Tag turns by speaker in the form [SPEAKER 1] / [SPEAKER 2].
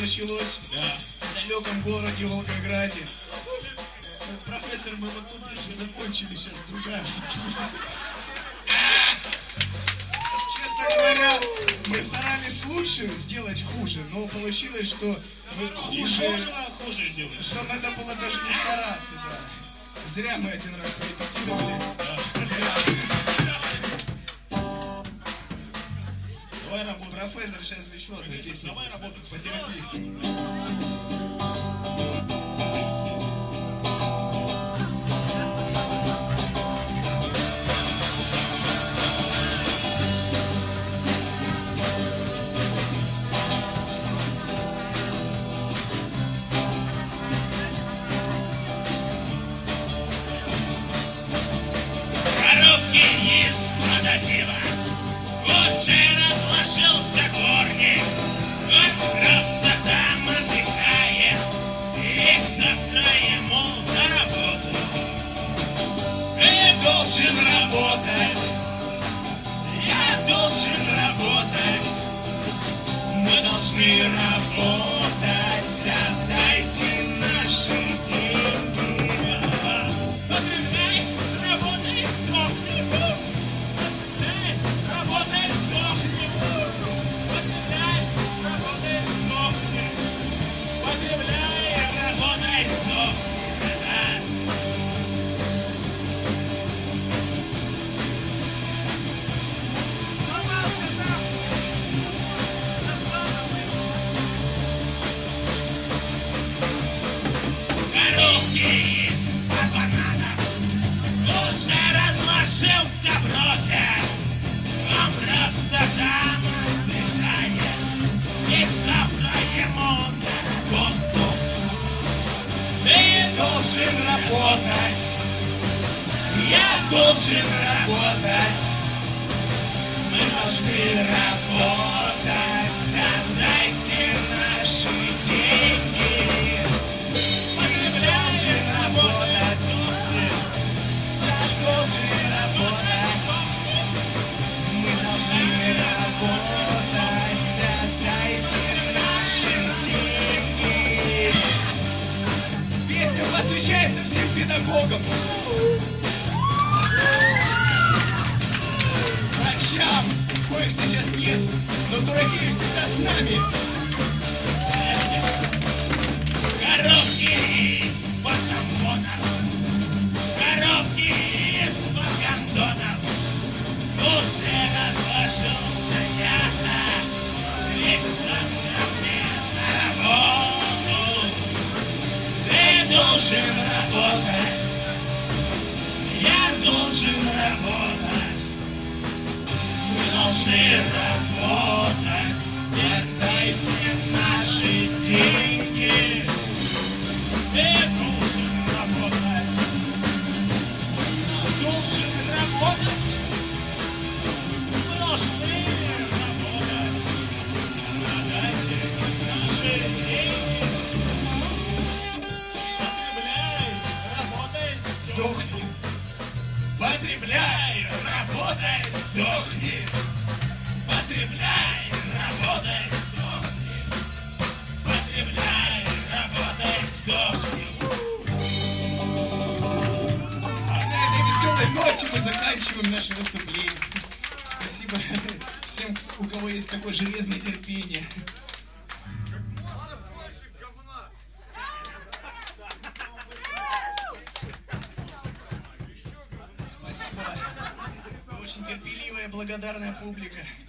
[SPEAKER 1] началось в далеком городе Волгограде. Профессор, мы вот тут еще закончили, сейчас другая. Честно говоря, мы старались лучше сделать хуже, но получилось, что мы хуже сделали. Что надо было даже не стараться, да. Зря мы один раз порепетировали. Давай работать. Профессор, сейчас еще одна песня. Давай работать, потерпи.
[SPEAKER 2] Я должен работать, мы должны работать, отдайте наши деньги. Потребляй, работай, сдохни, потребляй, работай, сдохни, потребляй, работай, сдохни, потребляй, работай, сдохни. Работать, я должен работать, мы должны работать, отдайте наши деньги. Потребляй, работать, я должен работать, мы должны работать, отдайте наши деньги. Песня посвящается всем педагогам, врачам, коих сейчас нет, но дураки всегда с нами. Коробки из патамонов, коробки из пакандонов, уже разложился я, Александр мне на работу. Ты должен работать, я должен работать, мы должны работать, отдайте наши деньги. Ты должен работать, должен работать, мы должны работать, отдайте наши деньги. Сдохни, потребляй, работай, сдохни, потребляй, работай, сдохни, потребляй, работай, сдохни.
[SPEAKER 1] А на этой веселой ноте мы заканчиваем наше выступление. Спасибо всем, у кого есть такое железное терпение. Очень терпеливая, благодарная публика.